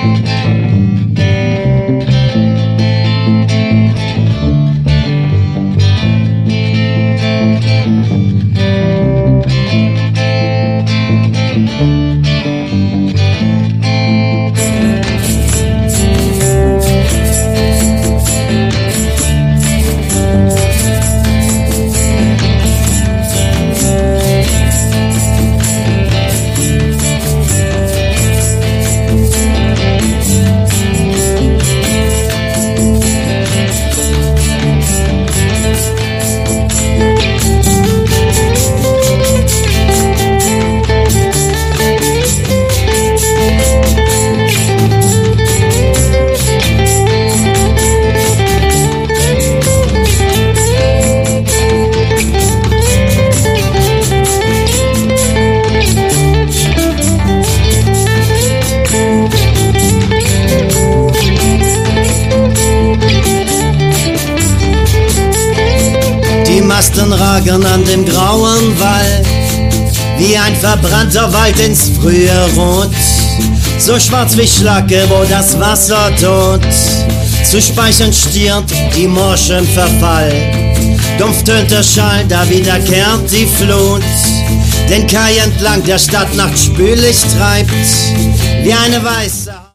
Die Masten ragen an dem grauen Wald, wie ein verbrannter Wald ins frühe Rot. So schwarz wie Schlacke, wo das Wasser tot zu speichern stirbt, die Morsch im Verfall. Dumpf tönt der Schall, da wiederkehrt die Flut, den Kai entlang der Stadt Nacht spülig treibt, wie eine weiße